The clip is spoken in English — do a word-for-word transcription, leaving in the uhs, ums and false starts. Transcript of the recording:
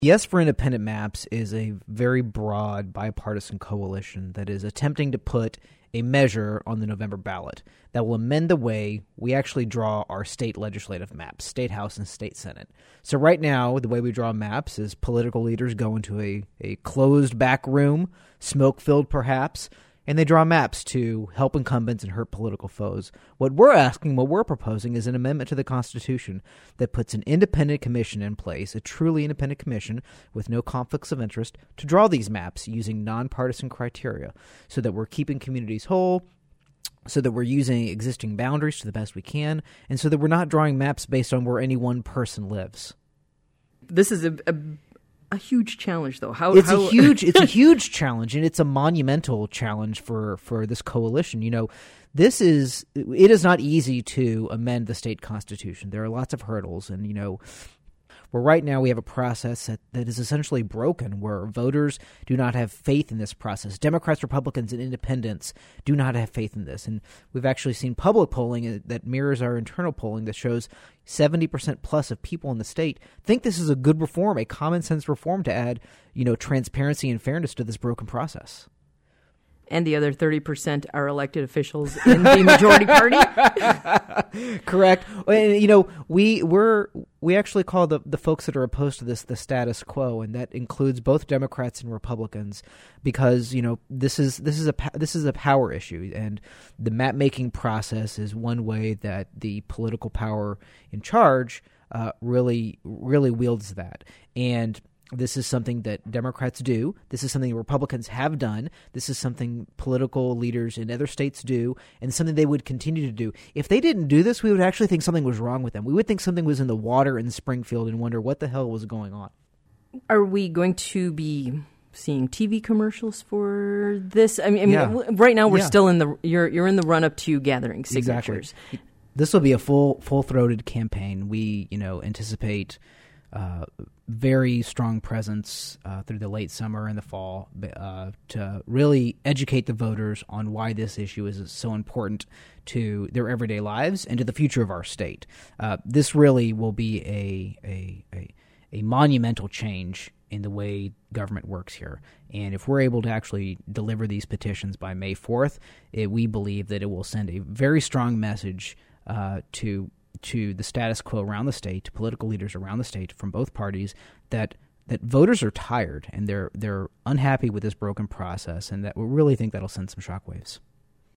Yes for Independent Maps is a very broad bipartisan coalition that is attempting to put a measure on the November ballot that will amend the way we actually draw our state legislative maps, state house and state senate. So right now, the way we draw maps is political leaders go into a, a closed back room, smoke-filled perhaps, and they draw maps to help incumbents and hurt political foes. What we're asking, what we're proposing is an amendment to the Constitution that puts an independent commission in place, a truly independent commission with no conflicts of interest, to draw these maps using nonpartisan criteria so that we're keeping communities whole, so that we're using existing boundaries to the best we can, and so that we're not drawing maps based on where any one person lives. This is a... a- A huge challenge, though. How it's how... a huge, it's a huge challenge, and it's a monumental challenge for, for this coalition. You know, this is it is not easy to amend the state constitution. There are lots of hurdles, and you know, where right now we have a process that, that is essentially broken, where voters do not have faith in this process. Democrats, Republicans, and independents do not have faith in this. And we've actually seen public polling that mirrors our internal polling that shows seventy percent plus of people in the state think this is a good reform, a common sense reform to add, you know, transparency and fairness to this broken process. And the other thirty percent are elected officials in the majority party. Correct. And, you know, we we're we actually call the the folks that are opposed to this the status quo, and that includes both Democrats and Republicans, because you know this is this is a this is a power issue, and the map making process is one way that the political power in charge uh, really really wields that. And this is something that Democrats do. This is something Republicans have done. This is something political leaders in other states do, and something they would continue to do. If they didn't do this, we would actually think something was wrong with them. We would think something was in the water in Springfield and wonder what the hell was going on. Are we going to be seeing T V commercials for this? I mean, I mean yeah. right now we're yeah. still in the you're you're in the run up to gathering signatures. Exactly. This will be a full full throated campaign. We you know anticipate. Uh, very strong presence uh, through the late summer and the fall uh, to really educate the voters on why this issue is so important to their everyday lives and to the future of our state. Uh, this really will be a, a a a monumental change in the way government works here. And if we're able to actually deliver these petitions by May fourth, it, we believe that it will send a very strong message uh, to to the status quo around the state, to political leaders around the state from both parties, that that voters are tired and they're they're unhappy with this broken process, and that we really think that'll send some shockwaves.